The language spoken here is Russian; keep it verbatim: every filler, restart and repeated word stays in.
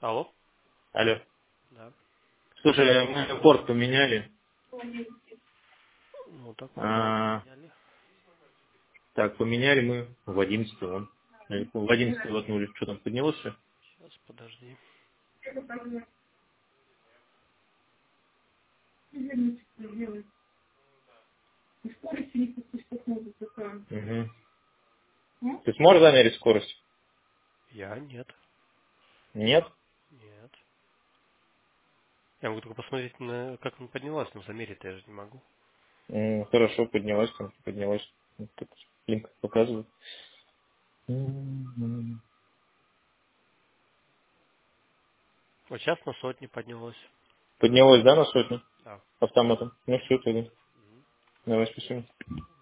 Алло? Алло. Да. Слушай, мы порт поменяли. Ну так когда А, поменяли? так, поменяли мы в одиннадцатый вон. Э, В одиннадцатый воткнули. Что там, поднялось все? Сейчас, подожди. Угу. Ты сможешь замерить скорость? Я нет. Нет? Нет. Я могу только посмотреть, на, как он поднялась, но замерить я же не могу. М, Хорошо, поднялась там, поднялась. Вот тут линк показывает. М, Вот сейчас на сотни поднялась. Поднялась, да, на сотню? Да. Автоматом. Ну все, тогда. Давай, спасибо.